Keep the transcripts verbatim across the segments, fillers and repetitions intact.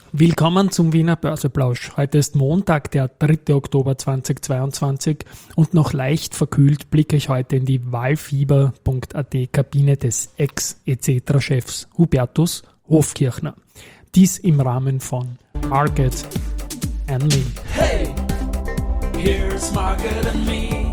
Willkommen zum Wiener Börseplausch. Heute ist Montag, der dritte Oktober zweitausendzweiundzwanzig und noch leicht verkühlt blicke ich heute in die wahlfieber punkt a t Kabine des Ex-E C T R A-Chefs Hubertus Hofkirchner. Dies im Rahmen von Market and Me. Hey, here's Market and Me,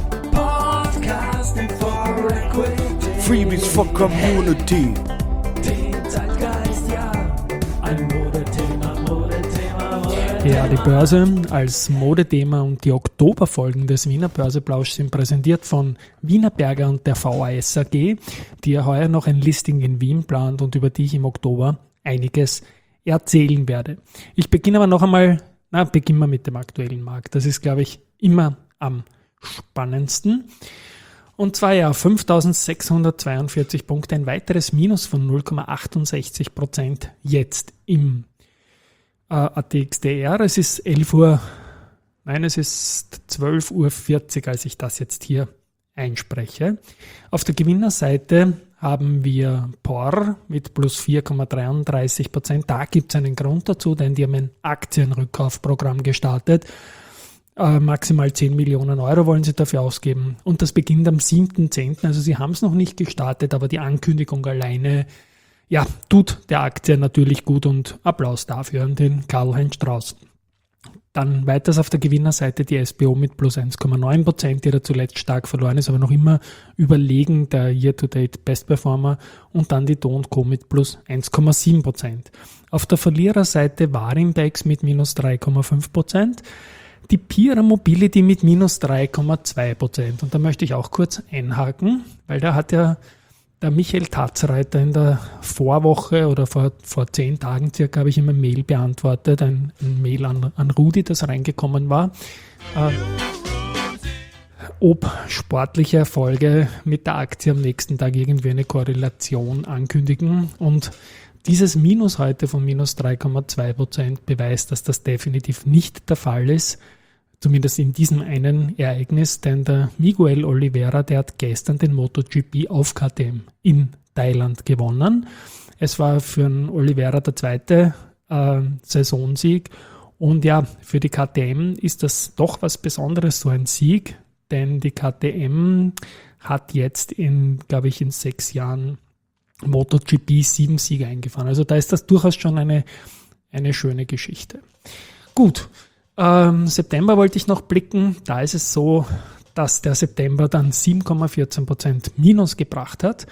podcasting for equity. Freebies for Community. Den Zeitgeist, ja, ein Modethema, Modethema, Modethema. Ja, die Börse als Modethema und die Oktoberfolgen des Wiener Börseplausch sind präsentiert von Wienerberger und der V A S A G, die ja heuer noch ein Listing in Wien plant und über die ich im Oktober einiges erzählen werde. Ich beginne aber noch einmal, na, beginnen wir mit dem aktuellen Markt. Das ist, glaube ich, immer am spannendsten. Und zwar ja fünftausendsechshundertzweiundvierzig Punkte, ein weiteres Minus von null Komma achtundsechzig Prozent jetzt im äh, A T X D R. Es ist elf Uhr, nein, es ist zwölf Uhr vierzig, als ich das jetzt hier einspreche. Auf der Gewinnerseite haben wir P O R mit plus vier Komma dreiunddreißig Prozent. Da gibt es einen Grund dazu, denn die haben ein Aktienrückkaufprogramm gestartet. Äh, maximal zehn Millionen Euro wollen sie dafür ausgeben. Und das beginnt am siebten zehnten Also sie haben es noch nicht gestartet, aber die Ankündigung alleine, ja, tut der Aktie natürlich gut und Applaus dafür an den Karl-Heinz Strauß. Dann weiters auf der Gewinnerseite die S B O mit plus eins Komma neun Prozent, die da zuletzt stark verloren ist, aber noch immer überlegen der Year-to-Date Best Performer, und dann die D O und Co. mit plus eins Komma sieben Prozent. Auf der Verliererseite Warimbex mit minus drei Komma fünf Prozent, die Pira Mobility mit minus drei Komma zwei Prozent. Und da möchte ich auch kurz einhaken, weil da hat ja der Michael Tatzreiter in der Vorwoche oder vor, vor zehn Tagen circa habe ich ihm ein Mail beantwortet, ein, ein Mail an, an Rudi, das reingekommen war, äh, ob sportliche Erfolge mit der Aktie am nächsten Tag irgendwie eine Korrelation ankündigen. Und dieses Minus heute von minus drei Komma zwei Prozent beweist, dass das definitiv nicht der Fall ist. Zumindest in diesem einen Ereignis, denn der Miguel Oliveira, der hat gestern den MotoGP auf K T M in Thailand gewonnen. Es war für den Oliveira der zweite äh, Saisonsieg, und ja, für die K T M ist das doch was Besonderes, so ein Sieg, denn die K T M hat jetzt in, glaube ich, in sechs Jahren MotoGP sieben Siege eingefahren. Also da ist das durchaus schon eine, eine schöne Geschichte. Gut. Ähm, September wollte ich noch blicken. Da ist es so, dass der September dann sieben Komma vierzehn Prozent Minus gebracht hat.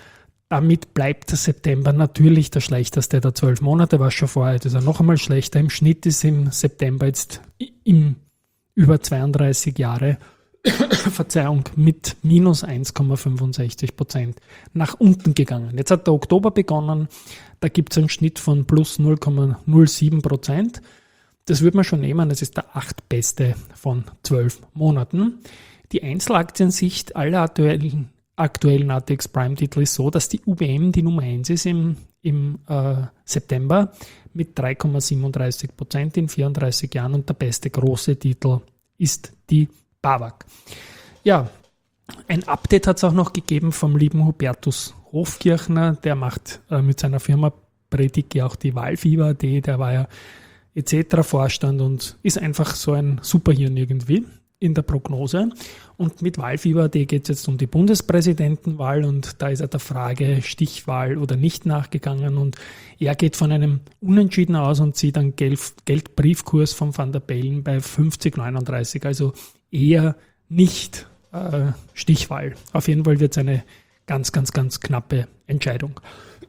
Damit bleibt der September natürlich der schlechteste der zwölf Monate, war schon vorher, das ist ja noch einmal schlechter. Im Schnitt ist im September jetzt im über zweiunddreißig Jahre, Verzeihung, mit minus eins Komma fünfundsechzig Prozent nach unten gegangen. Jetzt hat der Oktober begonnen, da gibt es einen Schnitt von plus null Komma null sieben Prozent. Das würde man schon nehmen, das ist der achtbeste von zwölf Monaten. Die Einzelaktiensicht aller aktuellen, aktuellen A T X Prime-Titel ist so, dass die U B M die Nummer eins ist im, im äh, September mit drei Komma siebenunddreißig Prozent in vierunddreißig Jahren, und der beste große Titel ist die B A W A G. Ja, ein Update hat es auch noch gegeben vom lieben Hubertus Hofkirchner, der macht äh, mit seiner Firma Prediki auch die wahlfieber punkt de, der war ja E C T R A-Vorstand und ist einfach so ein Superhirn irgendwie in der Prognose. Und mit wahlfieber punkt de geht es jetzt um die Bundespräsidentenwahl, und da ist er der Frage Stichwahl oder nicht nachgegangen, und er geht von einem Unentschieden aus und sieht einen Geld, Geldbriefkurs von Van der Bellen bei fünfzig Komma neununddreißig, also eher nicht äh, Stichwahl. Auf jeden Fall wird es eine ganz, ganz, ganz knappe Entscheidung.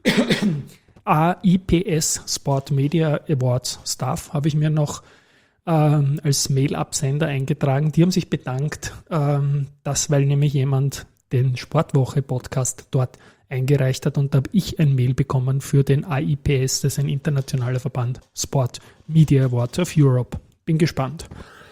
A I P S Sport Media Awards Staff habe ich mir noch ähm, als Mail-Absender eingetragen. Die haben sich bedankt, ähm, dass, weil nämlich jemand den Sportwoche-Podcast dort eingereicht hat, und da habe ich ein Mail bekommen für den A I P S, das ist ein internationaler Verband, Sport Media Awards of Europe. Bin gespannt.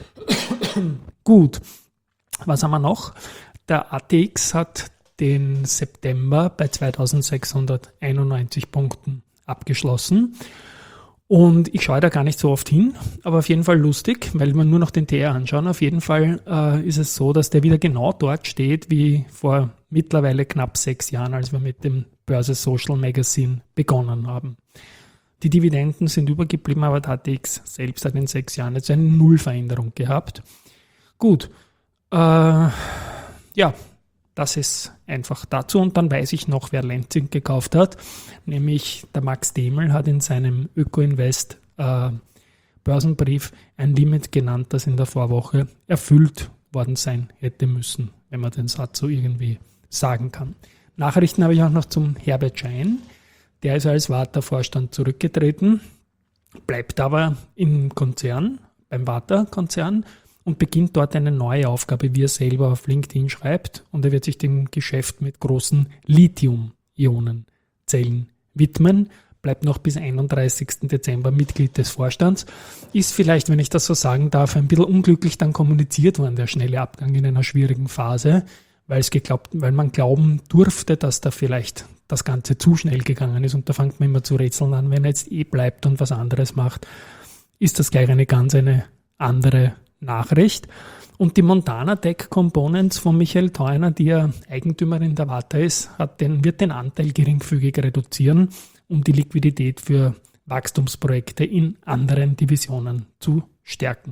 Gut, was haben wir noch? Der A T X hat den September bei zweitausendsechshunderteinundneunzig Punkten abgeschlossen. Und ich schaue da gar nicht so oft hin, aber auf jeden Fall lustig, weil wir nur noch den T R anschauen. Auf jeden Fall äh, ist es so, dass der wieder genau dort steht wie vor mittlerweile knapp sechs Jahren, als wir mit dem Börse Social Magazine begonnen haben. Die Dividenden sind übergeblieben, aber der A T X selbst hat in sechs Jahren jetzt eine Nullveränderung gehabt. Gut, äh, ja, das ist einfach dazu. Und dann weiß ich noch, wer Lenzing gekauft hat, nämlich der Max Demel hat in seinem Öko-Invest äh, Börsenbrief ein Limit genannt, das in der Vorwoche erfüllt worden sein hätte müssen, wenn man den Satz so irgendwie sagen kann. Nachrichten habe ich auch noch zum Herbert Schein. Der ist als Warta-Vorstand zurückgetreten, bleibt aber im Konzern, beim Warta-Konzern und beginnt dort eine neue Aufgabe, wie er selber auf LinkedIn schreibt. Und er wird sich dem Geschäft mit großen Lithium-Ionen-Zellen widmen. Bleibt noch bis einunddreißigsten Dezember Mitglied des Vorstands. Ist vielleicht, wenn ich das so sagen darf, ein bisschen unglücklich dann kommuniziert worden, der schnelle Abgang in einer schwierigen Phase, weil es geglaubt, weil man glauben durfte, dass da vielleicht das Ganze zu schnell gegangen ist. Und da fängt man immer zu rätseln an, wenn er jetzt eh bleibt und was anderes macht, ist das gleich eine ganz eine andere Nachricht. Und die Montana Tech Components von Michael Theuner, die ja Eigentümerin der Warta ist, hat den, wird den Anteil geringfügig reduzieren, um die Liquidität für Wachstumsprojekte in anderen Divisionen zu stärken.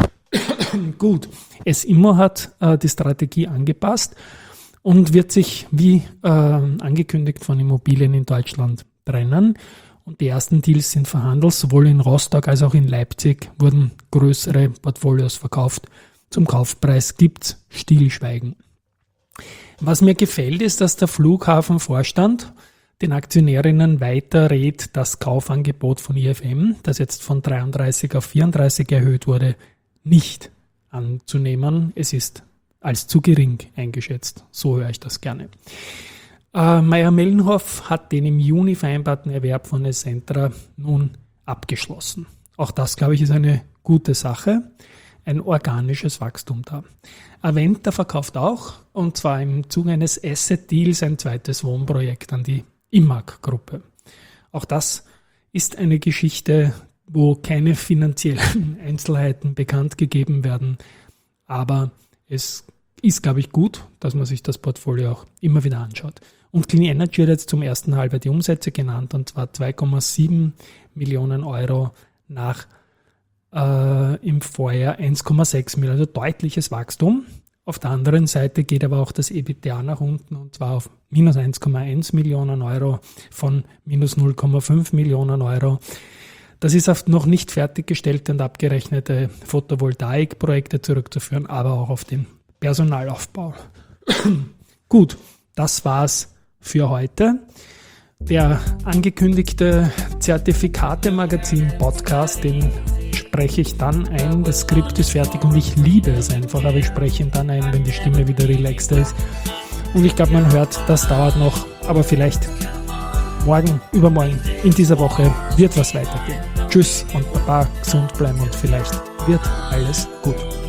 Gut, S I M O hat äh, die Strategie angepasst und wird sich, wie äh, angekündigt, von Immobilien in Deutschland trennen. Und die ersten Deals sind verhandelt, sowohl in Rostock als auch in Leipzig wurden größere Portfolios verkauft. Zum Kaufpreis gibt's Stillschweigen. Was mir gefällt, ist, dass der Flughafenvorstand den Aktionärinnen weiter rät, das Kaufangebot von I F M, das jetzt von dreiunddreißig auf vierunddreißig erhöht wurde, nicht anzunehmen. Es ist als zu gering eingeschätzt. So höre ich das gerne. Äh, Mayr-Melnhof hat den im Juni vereinbarten Erwerb von Essentra nun abgeschlossen. Auch das, glaube ich, ist eine gute Sache. Ein organisches Wachstum da. Aventa verkauft auch, und zwar im Zuge eines Asset-Deals, ein zweites Wohnprojekt an die I M A G-Gruppe. Auch das ist eine Geschichte, wo keine finanziellen Einzelheiten bekannt gegeben werden, aber es ist, glaube ich, gut, dass man sich das Portfolio auch immer wieder anschaut. Und Clean Energy hat jetzt zum ersten Halbjahr die Umsätze genannt, und zwar zwei Komma sieben Millionen Euro nach äh, im Vorjahr eins Komma sechs Millionen, also deutliches Wachstum. Auf der anderen Seite geht aber auch das EBITDA nach unten, und zwar auf minus eins Komma eins Millionen Euro von minus null Komma fünf Millionen Euro. Das ist auf noch nicht fertiggestellte und abgerechnete Photovoltaikprojekte zurückzuführen, aber auch auf den Personalaufbau. Gut, das war's für heute. Der angekündigte Zertifikate-Magazin-Podcast, den spreche ich dann ein. Das Skript ist fertig und ich liebe es einfach, aber ich spreche ihn dann ein, wenn die Stimme wieder relaxed ist. Und ich glaube, man hört, das dauert noch, aber vielleicht morgen, übermorgen, in dieser Woche wird was weitergehen. Tschüss und Baba, gesund bleiben und vielleicht wird alles gut.